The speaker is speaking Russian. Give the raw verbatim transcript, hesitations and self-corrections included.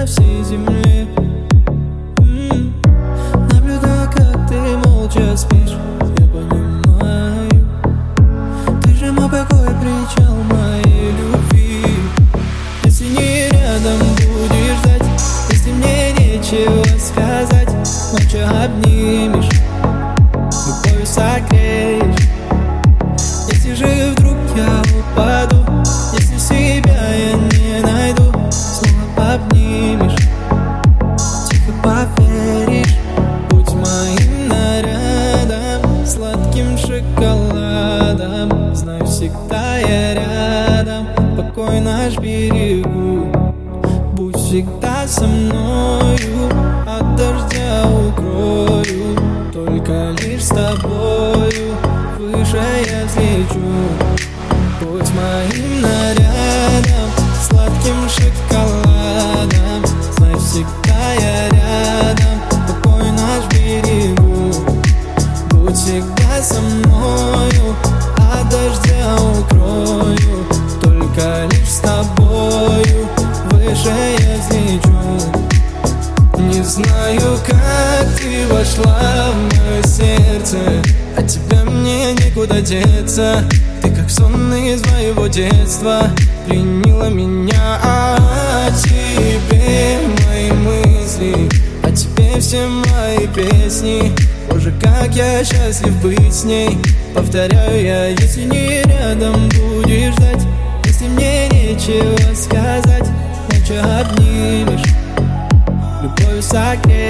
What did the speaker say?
на всей земле. М-м. Наблюдаю, как ты молча спишь, я понимаю. Ты же мой покой, причал моей любви. Если не рядом будешь ждать, если мне нечего сказать, ночью обнимешь, любовью согреешь. Если же вдруг я упаду, если себя я не найду, снова обнимешь, тихо поверишь. Будь моим нарядом, сладким шоколадом. Знаю, всегда я рядом, покой наш берегу. Будь всегда со мною, от дождя укрою. Только лишь с тобою выше я взлечу. Будь моим нарядом, сладким шоколадом. Знай, всегда я рядом, покой наш берегу. Будь всегда со мною, от дождя укрою. Только лишь с тобою выше я взлечу. Не знаю, как ты вошла в мое сердце, от тебя мне некуда деться. Ты как сон из моего детства пленила меня. О тебе мои мысли, о тебе все мои песни. Боже, как я счастлив быть с ней. Повторяю я, если не рядом будешь ждать, если мне нечего сказать, ночью обнимешь, любовью согреешь.